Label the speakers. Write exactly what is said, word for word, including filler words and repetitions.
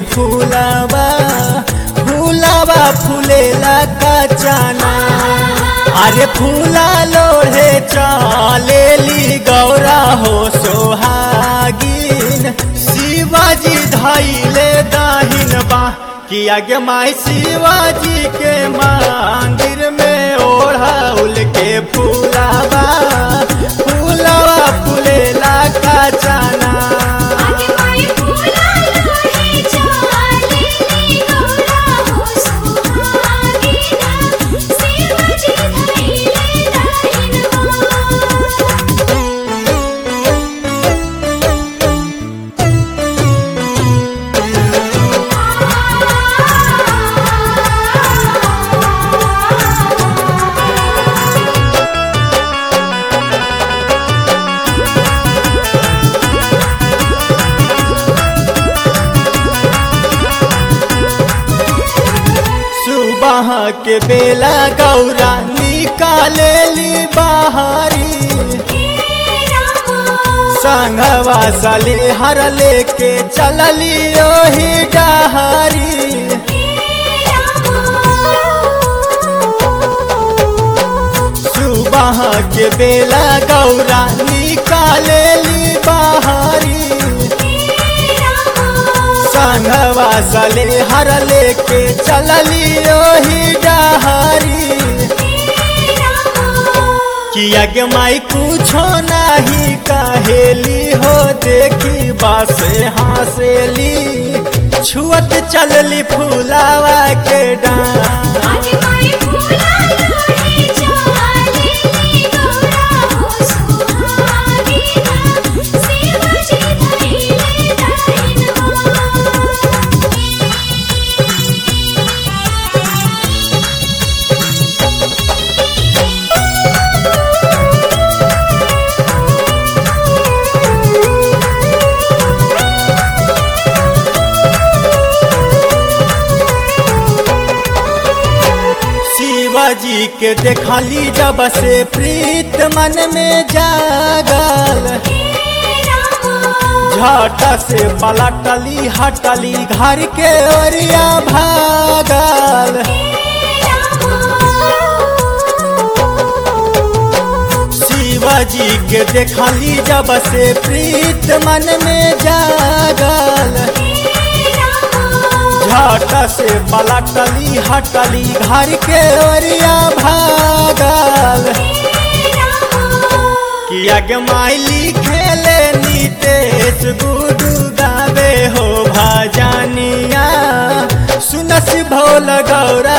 Speaker 1: फूलावा फूलावा फूलेला कचाना। अरे फूला लोढ़े चलेली गौरा हो सोहागिन, शिवाजी धैले दाहिन बा कि आगे माई शिवाजी के मंदिर में ओढ़ाउल के फूलावा फूलावा फूलेला कचाना। सुबह के बेला गौरा निकालेली बाहरी, संगवा साली हर लेके चलली ओही डहरी। सुबह के बेला गौरा निकालेली बाहरी, संगवा साली हर लेके चलली ओही डहरी। कि आगे माई कुछो नहीं कहेली हो, देखी बासे हंसेली छुअत चलली फूलावा के डांस। शिवाजी के देखली जब से प्रीत मन में जागल, झट से पलटली हटली घर के ओरिया भागल। शिवाजी के देखली जब से प्रीत मन में जागल, झट से पलटली हटली घर के ओरिया भागल। कि आगे माई लिखेले नीतेश गुडू गावे हो भजनिया, सुनस भोल गौरा